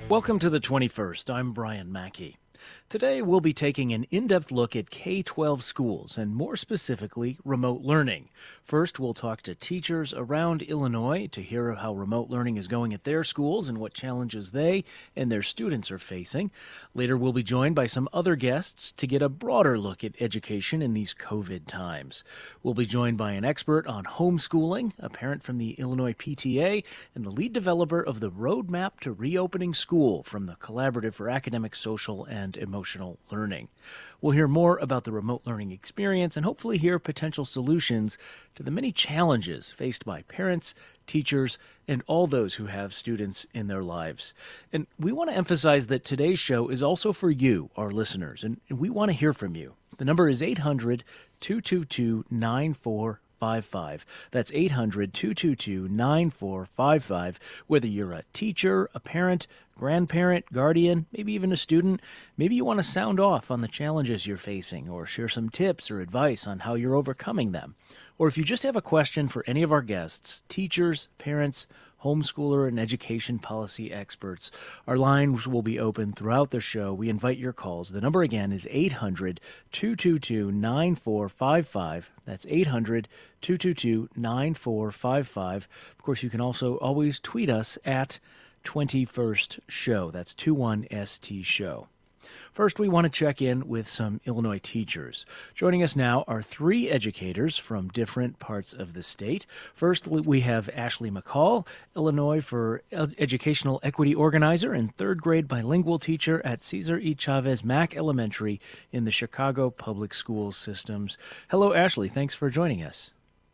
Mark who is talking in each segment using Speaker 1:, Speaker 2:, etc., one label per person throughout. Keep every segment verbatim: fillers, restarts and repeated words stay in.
Speaker 1: Welcome to the twenty-first. I'm Brian Mackey. Today we'll be taking an in-depth look at K twelve schools and more specifically remote learning. First, we'll talk to teachers around Illinois to hear how remote learning is going at their schools and what challenges they and their students are facing. Later, we'll be joined by some other guests to get a broader look at education in these COVID times. We'll be joined by an expert on homeschooling, a parent from the Illinois P T A, and the lead developer of the Roadmap to Reopening School from the Collaborative for Academic, Social, and Emotional Learning. We'll hear more about the remote learning experience and hopefully hear potential solutions to the many challenges faced by parents, teachers, and all those who have students in their lives. And we want to emphasize that today's show is also for you, our listeners, and we want to hear from you. The number is eight hundred, two two two, nine four five five. That's eight hundred, two two two, nine four five five. Whether you're a teacher, a parent, grandparent, guardian, maybe even a student, maybe you want to sound off on the challenges you're facing or share some tips or advice on how you're overcoming them. Or if you just have a question for any of our guests, teachers, parents, homeschooler, and education policy experts, our lines will be open throughout the show. We invite your calls. The number again is eight hundred, two two two, nine four five five. That's eight hundred, two two two, nine four five five. Of course, you can also always tweet us at twenty-first show. That's twenty-one S T show. First, we want to check in with some Illinois teachers. Joining us now are three educators from different parts of the state. First, we have Ashley McCall, Illinois for Educational Equity Organizer and third grade bilingual teacher at Cesar E. Chavez Mack Elementary in the Chicago Public Schools systems. Hello, Ashley. Thanks for joining us.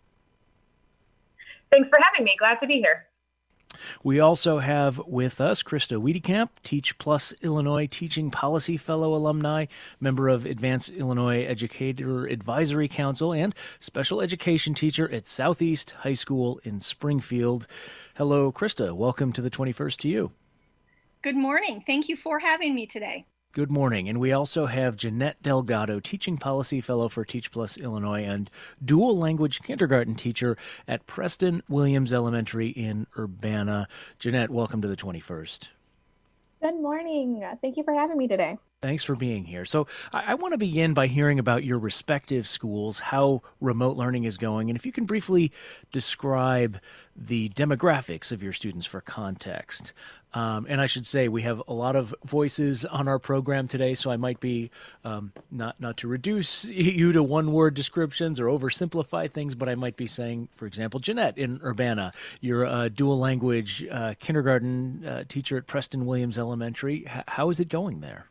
Speaker 2: Thanks for having me. Glad to be here.
Speaker 1: We also have with us Krista Wiedekamp, Teach Plus Illinois Teaching Policy Fellow alumni, member of Advanced Illinois Educator Advisory Council, and special education teacher at Southeast High School in Springfield. Hello, Krista. Welcome to the twenty-first to you.
Speaker 3: Good morning. Thank you for having me today.
Speaker 1: Good morning. And we also have Jeanette Delgado, Teaching Policy Fellow for Teach Plus Illinois and dual language kindergarten teacher at Preston Williams Elementary in Urbana. Jeanette, welcome to the twenty-first.
Speaker 4: Good morning. Thank you for having me today.
Speaker 1: Thanks for being here. So I, I want to begin by hearing about your respective schools, how remote learning is going, and if you can briefly describe the demographics of your students for context. Um, and I should say we have a lot of voices on our program today, so I might be um, not not to reduce you to one-word descriptions or oversimplify things, but I might be saying, for example, Jeanette in Urbana, you're a dual language uh, kindergarten uh, teacher at Preston Williams Elementary. H- how is it going there?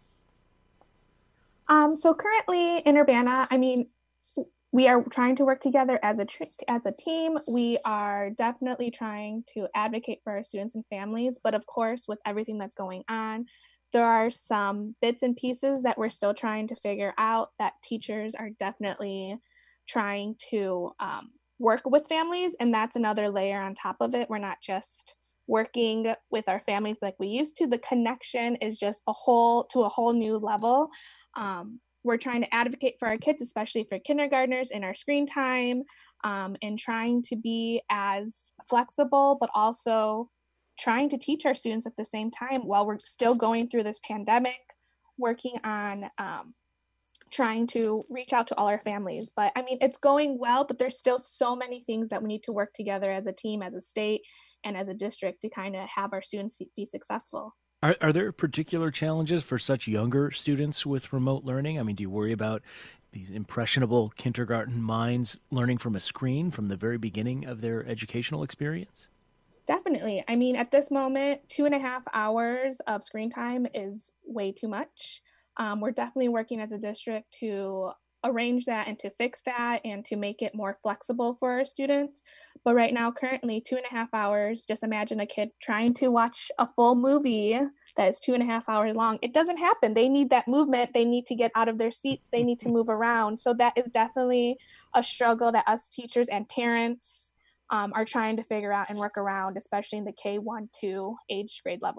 Speaker 4: Um, so currently in Urbana, I mean, we are trying to work together as a tr- as a team. We are definitely trying to advocate for our students and families, but of course, with everything that's going on, there are some bits and pieces that we're still trying to figure out that teachers are definitely trying to um, work with families, and that's another layer on top of it. We're not just working with our families like we used to. The connection is just a whole to a whole new level. Um, We're trying to advocate for our kids, especially for kindergartners, in our screen time, um, and trying to be as flexible, but also trying to teach our students at the same time while we're still going through this pandemic, working on um, trying to reach out to all our families. But I mean, it's going well, but there's still so many things that we need to work together as a team, as a state, and as a district to kind of have our students be successful.
Speaker 1: Are, are there particular challenges for such younger students with remote learning? I mean, do you worry about these impressionable kindergarten minds learning from a screen from the very beginning of their educational experience?
Speaker 4: Definitely. I mean, at this moment, two and a half hours of screen time is way too much. Um, we're definitely working as a district to arrange that and to fix that and to make it more flexible for our students. But right now, currently, two and a half hours, just imagine a kid trying to watch a full movie that is two and a half hours long. It doesn't happen. They need that movement. They need to get out of their seats. They need to move around. So that is definitely a struggle that us teachers and parents um, are trying to figure out and work around, especially in the K one two age grade level.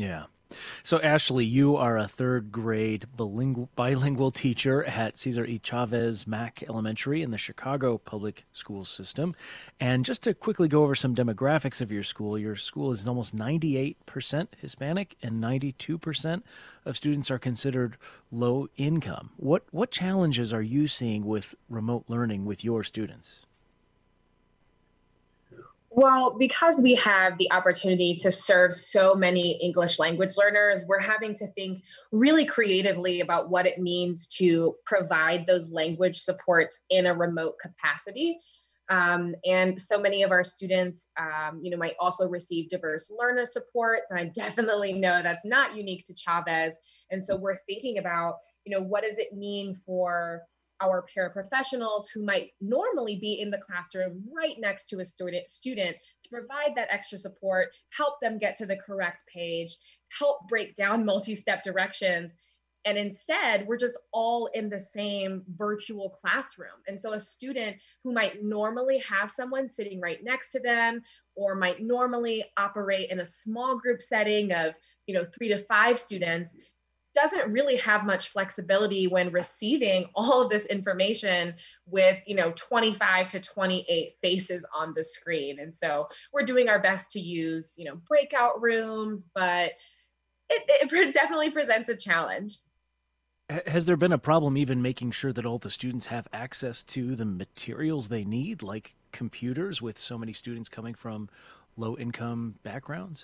Speaker 1: Yeah. So, Ashley, you are a third grade bilingual, bilingual teacher at Cesar E. Chavez Mack Elementary in the Chicago public school system. And just to quickly go over some demographics of your school, your school is almost ninety-eight percent Hispanic and ninety-two percent of students are considered low income. What, what challenges are you seeing with remote learning with your students?
Speaker 2: Well, because we have the opportunity to serve so many English language learners, we're having to think really creatively about what it means to provide those language supports in a remote capacity. Um, and so many of our students, um, you know, might also receive diverse learner supports. And I definitely know that's not unique to Chavez. And so we're thinking about, you know, what does it mean for our paraprofessionals who might normally be in the classroom right next to a student, student to provide that extra support, help them get to the correct page, help break down multi-step directions. And instead, we're just all in the same virtual classroom. And so a student who might normally have someone sitting right next to them, or might normally operate in a small group setting of, you know, three to five students, doesn't really have much flexibility when receiving all of this information with, you know, twenty-five to twenty-eight faces on the screen. And so we're doing our best to use, you know, breakout rooms, but it, it definitely presents a challenge.
Speaker 1: Has there been a problem even making sure that all the students have access to the materials they need, like computers, with so many students coming from low-income backgrounds?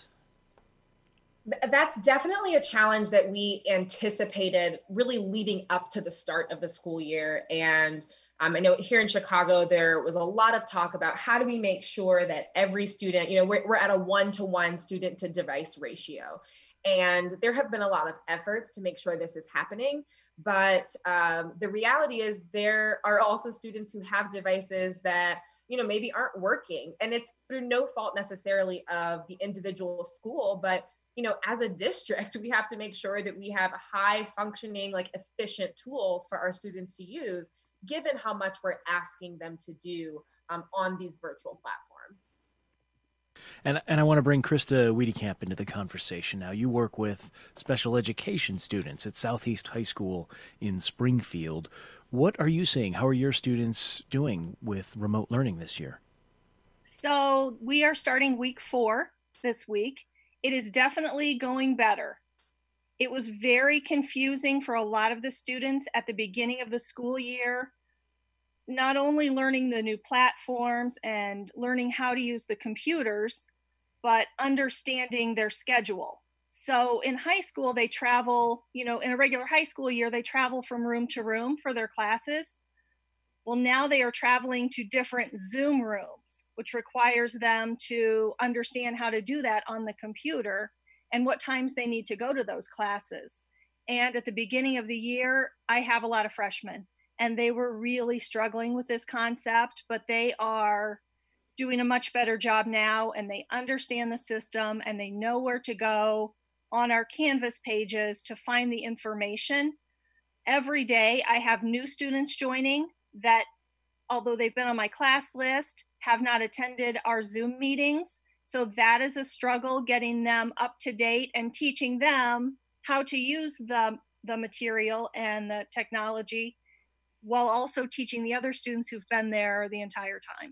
Speaker 2: That's definitely a challenge that we anticipated really leading up to the start of the school year. And um, I know here in Chicago, there was a lot of talk about how do we make sure that every student, you know, we're, we're at a one-to-one student to device ratio. And there have been a lot of efforts to make sure this is happening. But um, the reality is there are also students who have devices that, you know, maybe aren't working. And it's through no fault necessarily of the individual school, but you know, as a district, we have to make sure that we have high functioning, like efficient tools for our students to use, given how much we're asking them to do um, on these virtual platforms.
Speaker 1: And, and I want to bring Krista Wiedekamp into the conversation now. You work with special education students at Southeast High School in Springfield. What are you seeing? How are your students doing with remote learning this year?
Speaker 3: So we are starting week four this week. It is definitely going better. It was very confusing for a lot of the students at the beginning of the school year, not only learning the new platforms and learning how to use the computers, but understanding their schedule. So in high school, they travel, you know, in a regular high school year, they travel from room to room for their classes. Well, now they are traveling to different Zoom rooms, which requires them to understand how to do that on the computer and what times they need to go to those classes. And at the beginning of the year, I have a lot of freshmen, and they were really struggling with this concept, but they are doing a much better job now, and they understand the system, and they know where to go on our Canvas pages to find the information. Every day, I have new students joining that, although they've been on my class list, have not attended our Zoom meetings. So that is a struggle, getting them up to date and teaching them how to use the, the material and the technology, while also teaching the other students who've been there the entire time.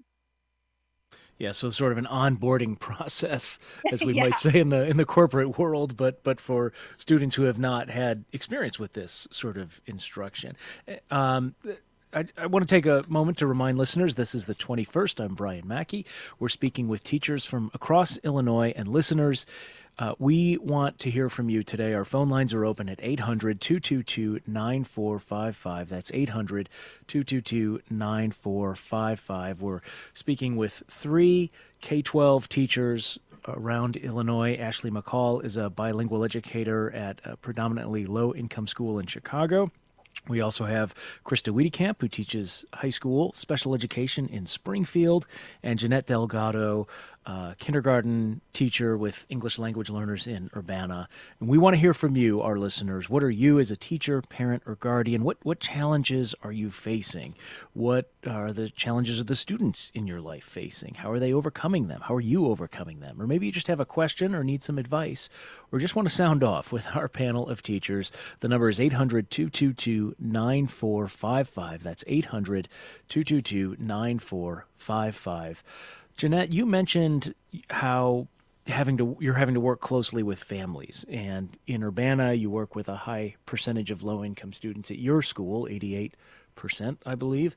Speaker 1: Yeah, so sort of an onboarding process, as we
Speaker 3: Yeah.
Speaker 1: might say in the in the corporate world, but but for students who have not had experience with this sort of instruction. Um, I, I want to take a moment to remind listeners, this is the twenty-first. I'm Brian Mackey. We're speaking with teachers from across Illinois, and listeners, uh, we want to hear from you today. Our phone lines are open at eight hundred, two two two, nine four five five. That's eight hundred, two two two, nine four five five. We're speaking with three K twelve teachers around Illinois. Ashley McCall is a bilingual educator at a predominantly low-income school in Chicago. We also have Krista Wiedekamp, who teaches high school special education in Springfield, and Jeanette Delgado, uh, kindergarten teacher with English language learners in Urbana. And we want to hear from you, our listeners. What are you as a teacher, parent, or guardian? What, what challenges are you facing? What are the challenges of the students in your life facing? How are they overcoming them? How are you overcoming them? Or maybe you just have a question or need some advice or just want to sound off with our panel of teachers. The number is eight hundred, two two two, nine four five five. That's eight hundred, two two two, nine four five five. Jeanette, you mentioned how having to you're having to work closely with families, and in Urbana, you work with a high percentage of low-income students at your school, eighty-eight percent, I believe.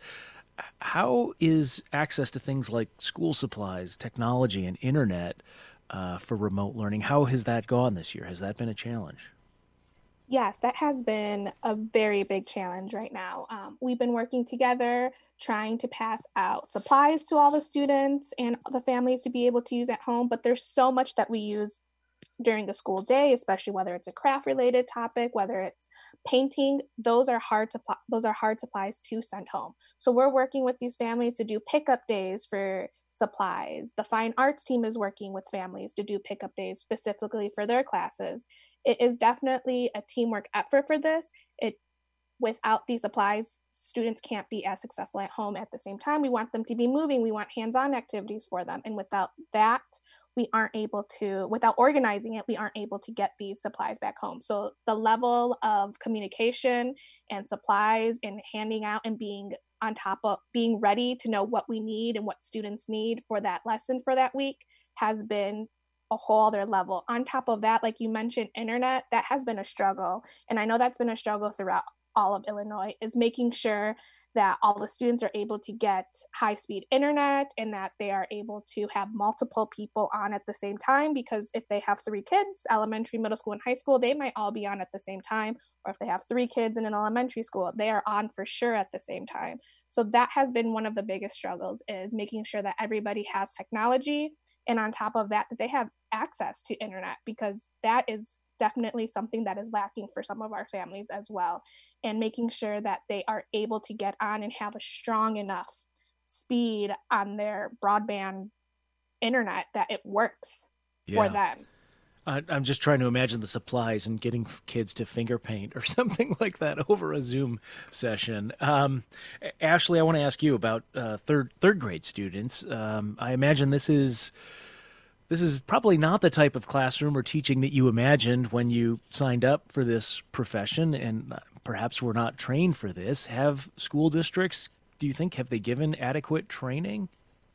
Speaker 1: How is access to things like school supplies, technology, and internet uh, for remote learning? How has that gone this year? Has that been a challenge?
Speaker 4: Yes, that has been a very big challenge right now. Um, we've been working together, trying to pass out supplies to all the students and the families to be able to use at home, but there's so much that we use during the school day, especially whether it's a craft related topic, whether it's painting, those are hard to those are hard supplies to send home. So we're working with these families to do pickup days for supplies. The fine arts team is working with families to do pickup days specifically for their classes. It is definitely a teamwork effort for this. It Without these supplies, students can't be as successful at home. At the same time, we want them to be moving. We want hands-on activities for them. And without that, we aren't able to, without organizing it, we aren't able to get these supplies back home. So the level of communication and supplies and handing out and being on top of, being ready to know what we need and what students need for that lesson for that week has been a whole other level. On top of that, like you mentioned, internet, that has been a struggle. And I know that's been a struggle throughout all of Illinois, is making sure that all the students are able to get high-speed internet and that they are able to have multiple people on at the same time, because if they have three kids, elementary, middle school, and high school, they might all be on at the same time. Or if they have three kids in an elementary school, they are on for sure at the same time. So that has been one of the biggest struggles, is making sure that everybody has technology, and on top of that, that they have access to internet, because that is definitely something that is lacking for some of our families as well. And making sure that they are able to get on and have a strong enough speed on their broadband internet that it works yeah. for them.
Speaker 1: I, I'm just trying to imagine the supplies and getting kids to finger paint or something like that over a Zoom session. Um, Ashley, I want to ask you about uh, third third grade students. Um, I imagine this is This is probably not the type of classroom or teaching that you imagined when you signed up for this profession, and perhaps were not trained for this. Have school districts, do you think, have they given adequate training?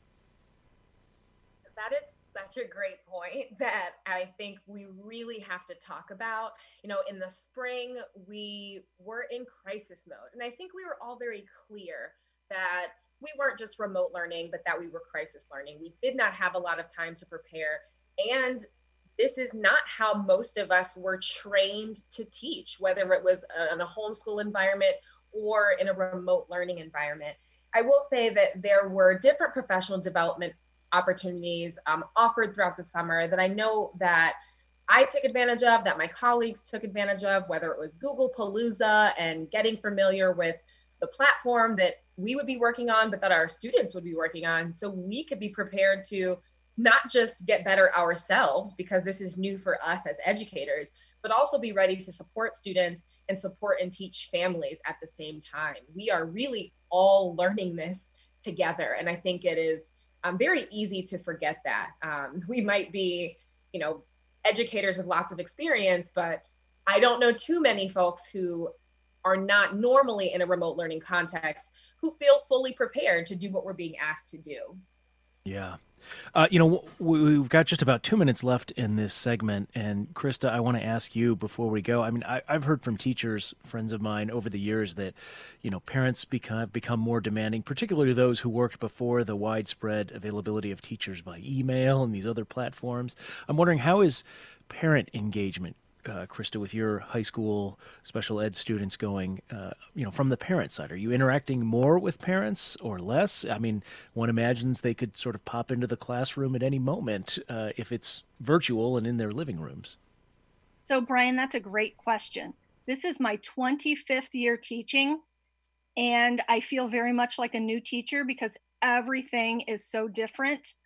Speaker 2: That is such a great point that I think we really have to talk about. You know, in the spring, we were in crisis mode, and I think we were all very clear that we weren't just remote learning, but that we were crisis learning. We did not have a lot of time to prepare. And this is not how most of us were trained to teach, whether it was in a homeschool environment or in a remote learning environment. I will say that there were different professional development opportunities um, offered throughout the summer that I know that I took advantage of, that my colleagues took advantage of, whether it was Google Palooza and getting familiar with the platform that we would be working on, but that our students would be working on, so we could be prepared to not just get better ourselves, because this is new for us as educators, but also be ready to support students and support and teach families at the same time. We are really all learning this together. And I think it is um, very easy to forget that. Um, we might be, you know, educators with lots of experience, but I don't know too many folks who are not normally in a remote learning context who feel fully prepared to do what we're being asked to do.
Speaker 1: Yeah. Uh, you know, we've got just about two minutes left in this segment. And Krista, I want to ask you before we go. I mean, I, I've heard from teachers, friends of mine over the years, that, you know, parents become, become more demanding, particularly those who worked before the widespread availability of teachers by email and these other platforms. I'm wondering, how is parent engagement, Uh, Krista, with your high school special ed students going, uh, you know, from the parent side? Are you interacting more with parents or less? I mean, one imagines they could sort of pop into the classroom at any moment uh, if it's virtual and in their living rooms.
Speaker 3: So, Brian, that's a great question. This is my twenty-fifth year teaching, and I feel very much like a new teacher because everything is so different.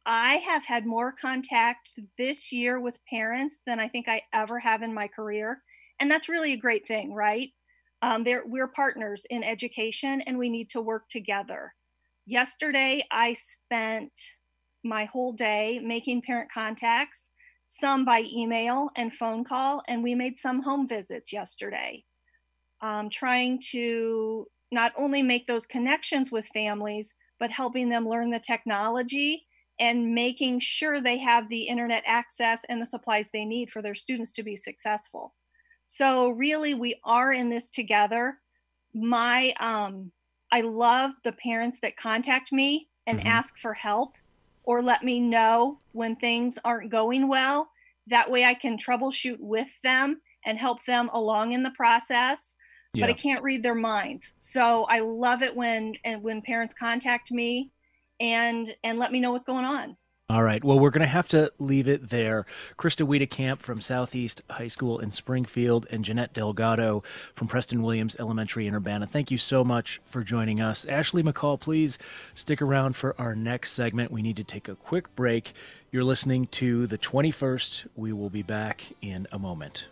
Speaker 3: I have had more contact this year with parents than I think I ever have in my career. And that's really a great thing, right? Um, they're, we're partners in education and we need to work together. Yesterday, I spent my whole day making parent contacts, some by email and phone call, and we made some home visits yesterday, um, trying to not only make those connections with families, but helping them learn the technology and making sure they have the internet access and the supplies they need for their students to be successful. So really, we are in this together. My, um, I love the parents that contact me and mm-hmm. ask for help or let me know when things aren't going well. That way I can troubleshoot with them and help them along in the process. Yeah. But I can't read their minds. So I love it when and when parents contact me and and let me know what's going on.
Speaker 1: All right. Well, we're going to have to leave it there. Krista Wiedekamp from Southeast High School in Springfield and Jeanette Delgado from Preston Williams Elementary in Urbana. Thank you so much for joining us. Ashley McCall, please stick around for our next segment. We need to take a quick break. You're listening to The twenty-first. We will be back in a moment.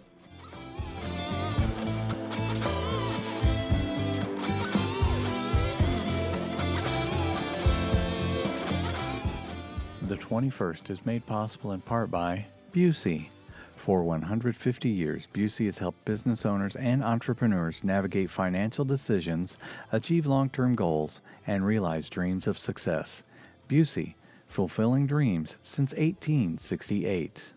Speaker 5: The twenty-first is made possible in part by Busey. For one hundred fifty years, Busey has helped business owners and entrepreneurs navigate financial decisions, achieve long-term goals, and realize dreams of success. Busey, fulfilling dreams since eighteen sixty-eight.